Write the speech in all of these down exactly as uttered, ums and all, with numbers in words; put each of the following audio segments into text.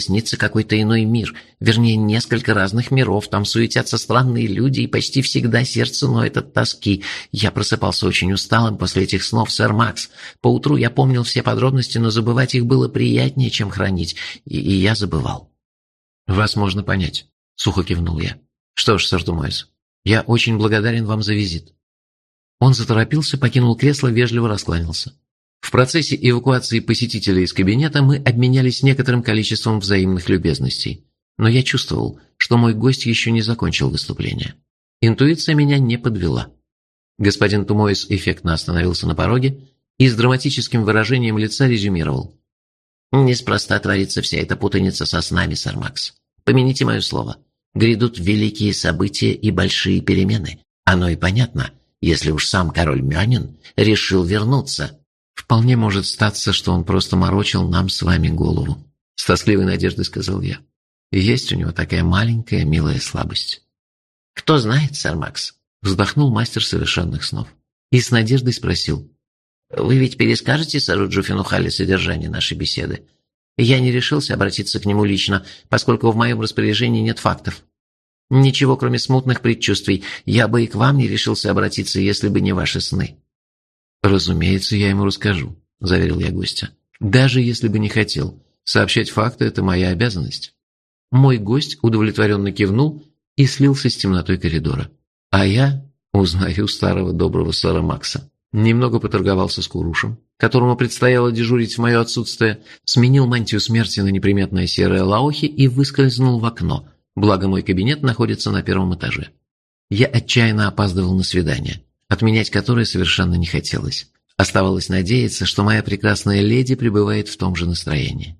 снится какой-то иной мир, вернее, несколько разных миров, там суетятся странные люди, и почти всегда сердце ноет от тоски. Я просыпался очень усталым после этих снов, сэр Макс. Поутру я помнил все подробности, но забывать их было приятнее, чем хранить, и, и я забывал». «Вас можно понять», — сухо кивнул я. «Что ж, сэр Думойс, я очень благодарен вам за визит». Он заторопился, покинул кресло, вежливо раскланялся. В процессе эвакуации посетителей из кабинета мы обменялись некоторым количеством взаимных любезностей, но я чувствовал, что мой гость еще не закончил выступление. Интуиция меня не подвела. Господин Тумойс эффектно остановился на пороге и с драматическим выражением лица резюмировал. «Неспроста творится вся эта путаница со снами, сэр Макс. Помяните мое слово. Грядут великие события и большие перемены. Оно и понятно, если уж сам король Мёнин решил вернуться». «Вполне может статься, что он просто морочил нам с вами голову», — с тоскливой надеждой сказал я. «Есть у него такая маленькая милая слабость». «Кто знает, сэр Макс», — вздохнул мастер совершенных снов. И с надеждой спросил. «Вы ведь перескажете сэру Джуффину Халли содержание нашей беседы? Я не решился обратиться к нему лично, поскольку в моем распоряжении нет фактов. Ничего, кроме смутных предчувствий. Я бы и к вам не решился обратиться, если бы не ваши сны». «Разумеется, я ему расскажу», – заверил я гостя. «Даже если бы не хотел. Сообщать факты – это моя обязанность». Мой гость удовлетворенно кивнул и слился с темнотой коридора. А я узнаю старого доброго сэра Макса. Немного поторговался с Курушем, которому предстояло дежурить в мое отсутствие, сменил мантию смерти на неприметное серое лаохи и выскользнул в окно, благо мой кабинет находится на первом этаже. Я отчаянно опаздывал на свидание, отменять которое совершенно не хотелось. Оставалось надеяться, что моя прекрасная леди пребывает в том же настроении.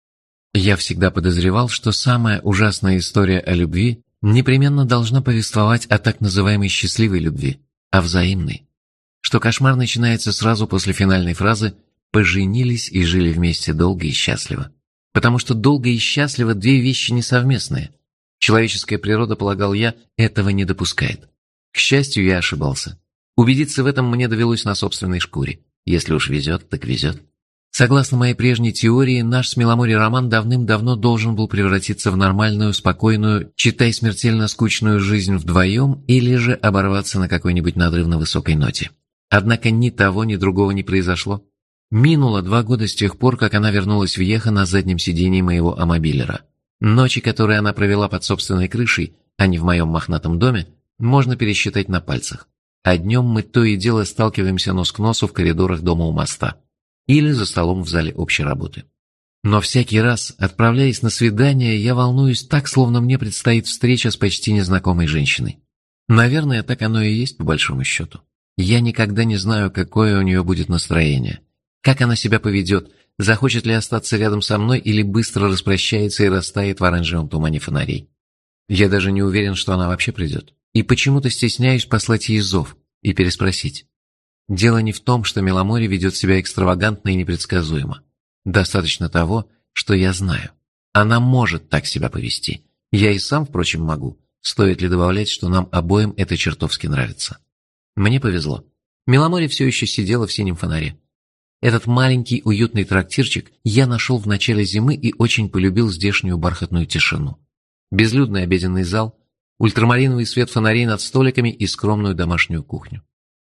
Я всегда подозревал, что самая ужасная история о любви непременно должна повествовать о так называемой счастливой любви, о взаимной. Что кошмар начинается сразу после финальной фразы «поженились и жили вместе долго и счастливо». Потому что долго и счастливо – две вещи несовместные. Человеческая природа, полагал я, этого не допускает. К счастью, я ошибался. Убедиться в этом мне довелось на собственной шкуре. Если уж везет, так везет. Согласно моей прежней теории, наш с Миломори роман давным-давно должен был превратиться в нормальную, спокойную, читай смертельно скучную жизнь вдвоем или же оборваться на какой-нибудь надрывно высокой ноте. Однако ни того, ни другого не произошло. Минуло два года с тех пор, как она вернулась в Йеха на заднем сидении моего амобилера. Ночи, которые она провела под собственной крышей, а не в моем мохнатом доме, можно пересчитать на пальцах. А днем мы то и дело сталкиваемся нос к носу в коридорах дома у моста или за столом в зале общей работы. Но всякий раз, отправляясь на свидание, я волнуюсь так, словно мне предстоит встреча с почти незнакомой женщиной. Наверное, так оно и есть по большому счету. Я никогда не знаю, какое у нее будет настроение, как она себя поведет, захочет ли остаться рядом со мной или быстро распрощается и растает в оранжевом тумане фонарей. Я даже не уверен, что она вообще придет. И почему-то стесняюсь послать ей зов и переспросить. Дело не в том, что Миломори ведет себя экстравагантно и непредсказуемо. Достаточно того, что я знаю. Она может так себя повести. Я и сам, впрочем, могу. Стоит ли добавлять, что нам обоим это чертовски нравится? Мне повезло. Миломори все еще сидела в синем фонаре. Этот маленький уютный трактирчик я нашел в начале зимы и очень полюбил здешнюю бархатную тишину. Безлюдный обеденный зал, ультрамариновый свет фонарей над столиками и скромную домашнюю кухню.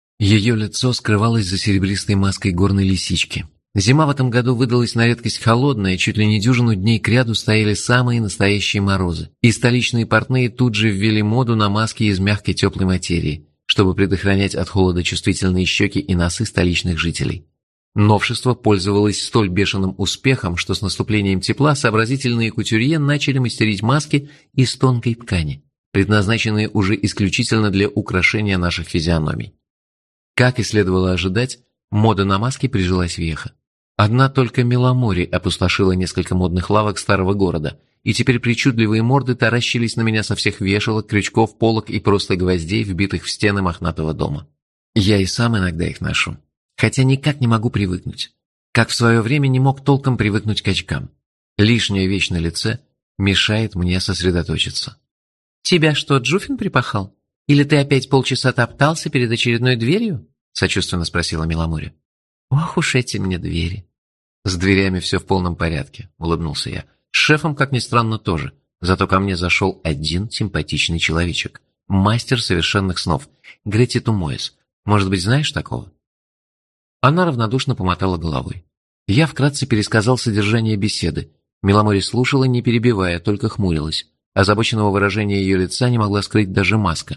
Ее лицо скрывалось за серебристой маской горной лисички. Зима в этом году выдалась на редкость холодная, чуть ли не дюжину дней кряду стояли самые настоящие морозы, и столичные портные тут же ввели моду на маски из мягкой теплой материи, чтобы предохранять от холода чувствительные щеки и носы столичных жителей. Новшество пользовалось столь бешеным успехом, что с наступлением тепла сообразительные кутюрье начали мастерить маски из тонкой ткани, предназначенные уже исключительно для украшения наших физиономий. Как и следовало ожидать, мода на маски прижилась в Йеха. Одна только Миломори опустошила несколько модных лавок старого города, и теперь причудливые морды таращились на меня со всех вешалок, крючков, полок и просто гвоздей, вбитых в стены мохнатого дома. Я и сам иногда их ношу, хотя никак не могу привыкнуть. Как в свое время не мог толком привыкнуть к очкам. Лишняя вещь на лице мешает мне сосредоточиться. «Тебя что, Джуффин припахал? Или ты опять полчаса топтался перед очередной дверью?» — сочувственно спросила Миломори. «Ох уж эти мне двери!» «С дверями все в полном порядке», — улыбнулся я. С шефом, как ни странно, тоже. Зато ко мне зашел один симпатичный человечек. Мастер совершенных снов. Гретти Тумоис. Может быть, знаешь такого?» Она равнодушно помотала головой. Я вкратце пересказал содержание беседы. Миломори слушала, не перебивая, только хмурилась. Озабоченного выражения ее лица не могла скрыть даже маска.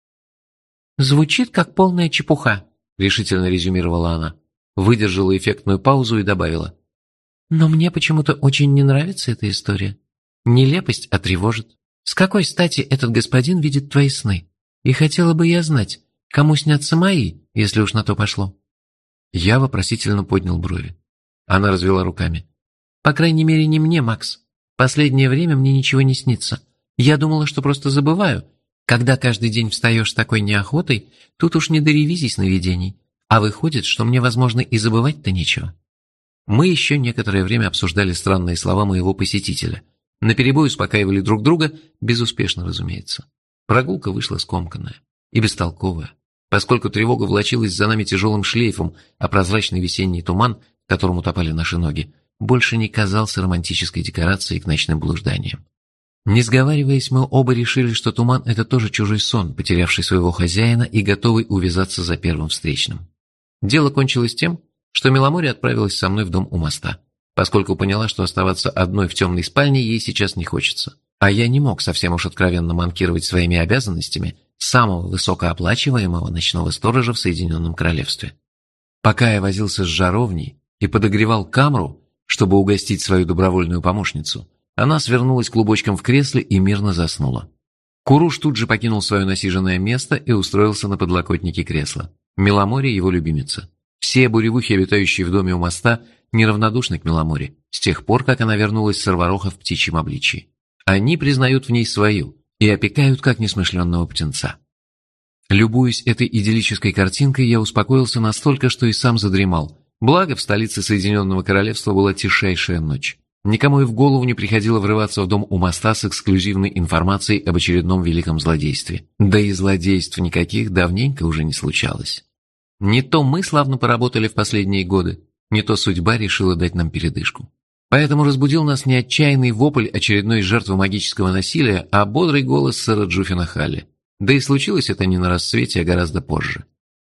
«Звучит как полная чепуха», — решительно резюмировала она. Выдержала эффектную паузу и добавила. «Но мне почему-то очень не нравится эта история. Нелепость, а тревожит. С какой стати этот господин видит твои сны? И хотела бы я знать, кому снятся мои, если уж на то пошло». Я вопросительно поднял брови. Она развела руками. «По крайней мере, не мне, Макс. Последнее время мне ничего не снится. Я думала, что просто забываю. Когда каждый день встаешь с такой неохотой, тут уж не до ревизий сновидений. А выходит, что мне, возможно, и забывать-то нечего». Мы еще некоторое время обсуждали странные слова моего посетителя. Наперебой успокаивали друг друга, безуспешно, разумеется. Прогулка вышла скомканная и бестолковая, поскольку тревога влачилась за нами тяжелым шлейфом, а прозрачный весенний туман, в котором утопали наши ноги, больше не казался романтической декорацией к ночным блужданиям. Не сговариваясь, мы оба решили, что туман – это тоже чужой сон, потерявший своего хозяина и готовый увязаться за первым встречным. Дело кончилось тем, что Миломори отправилась со мной в дом у моста, поскольку поняла, что оставаться одной в темной спальне ей сейчас не хочется. А я не мог совсем уж откровенно манкировать своими обязанностями самого высокооплачиваемого ночного сторожа в Соединенном Королевстве. Пока я возился с жаровней и подогревал камру, чтобы угостить свою добровольную помощницу, она свернулась клубочком в кресле и мирно заснула. Куруш тут же покинул свое насиженное место и устроился на подлокотнике кресла. Миломори его любимица. Все буревухи, обитающие в доме у моста, неравнодушны к Миломори, с тех пор, как она вернулась с Арвароха в птичьем обличии. Они признают в ней свою и опекают, как несмышленного птенца. Любуясь этой идиллической картинкой, я успокоился настолько, что и сам задремал. Благо, в столице Соединенного Королевства была тишайшая ночь. Никому и в голову не приходило врываться в дом у моста с эксклюзивной информацией об очередном великом злодействе. Да и злодейств никаких давненько уже не случалось. Не то мы славно поработали в последние годы, не то судьба решила дать нам передышку. Поэтому разбудил нас не отчаянный вопль очередной жертвы магического насилия, а бодрый голос сэра Джуффина Халли. Да и случилось это не на рассвете, а гораздо позже.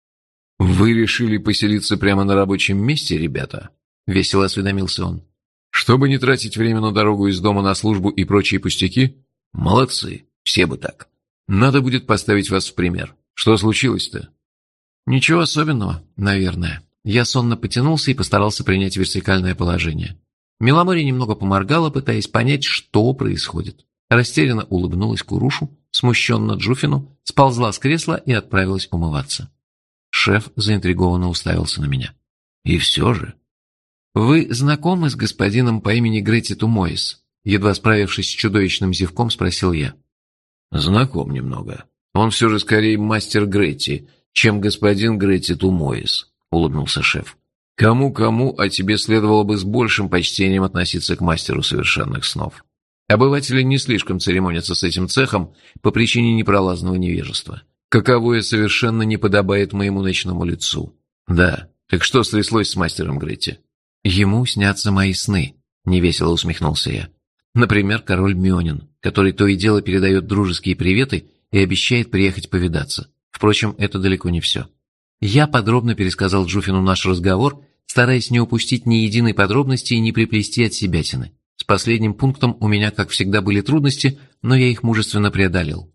«Вы решили поселиться прямо на рабочем месте, ребята?» — весело осведомился он. «Чтобы не тратить время на дорогу из дома на службу и прочие пустяки? Молодцы, все бы так. Надо будет поставить вас в пример. Что случилось-то?» «Ничего особенного, наверное». Я сонно потянулся и постарался принять вертикальное положение. Миломори немного поморгала, пытаясь понять, что происходит. Растерянно улыбнулась Курушу, смущенно Джуфину, сползла с кресла и отправилась умываться. Шеф заинтригованно уставился на меня. «И все же...» «Вы знакомы с господином по имени Гретти Тумоис?» Едва справившись с чудовищным зевком, спросил я. «Знаком немного. Он все же скорее мастер Гретти, чем господин Гретти Тумоис», — улыбнулся шеф. «Кому-кому, а тебе следовало бы с большим почтением относиться к мастеру совершенных снов. Обыватели не слишком церемонятся с этим цехом по причине непролазного невежества. Каковое совершенно не подобает моему ночному лицу. Да, так что стряслось с мастером Гретти?» «Ему снятся мои сны», — невесело усмехнулся я. «Например, король Мёнин, который то и дело передает дружеские приветы и обещает приехать повидаться. Впрочем, это далеко не все». Я подробно пересказал Джуфину наш разговор, стараясь не упустить ни единой подробности и не приплести от себятины. С последним пунктом у меня, как всегда, были трудности, но я их мужественно преодолел.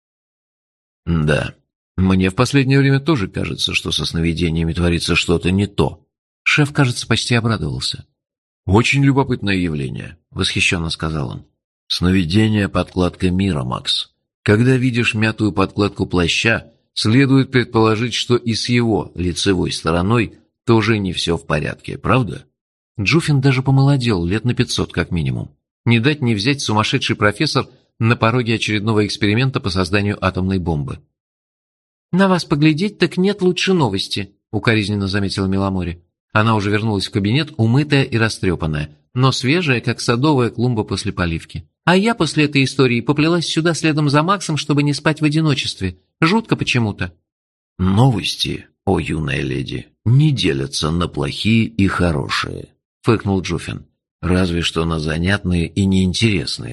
«Да, мне в последнее время тоже кажется, что со сновидениями творится что-то не то». Шеф, кажется, почти обрадовался. «Очень любопытное явление», — восхищенно сказал он. «Сновидение — подкладка мира, Макс. Когда видишь мятую подкладку плаща, следует предположить, что и с его лицевой стороной тоже не все в порядке, правда?» Джуфин даже помолодел, лет на пятьсот как минимум. Не дать не взять сумасшедший профессор на пороге очередного эксперимента по созданию атомной бомбы. «На вас поглядеть, так нет лучше новости», — укоризненно заметила Миломори. Она уже вернулась в кабинет, умытая и растрепанная, но свежая, как садовая клумба после поливки. А я после этой истории поплелась сюда следом за Максом, чтобы не спать в одиночестве. Жутко почему-то. «Новости, о юная леди, не делятся на плохие и хорошие», — фыркнул Джуфин. Разве что на занятные и неинтересные.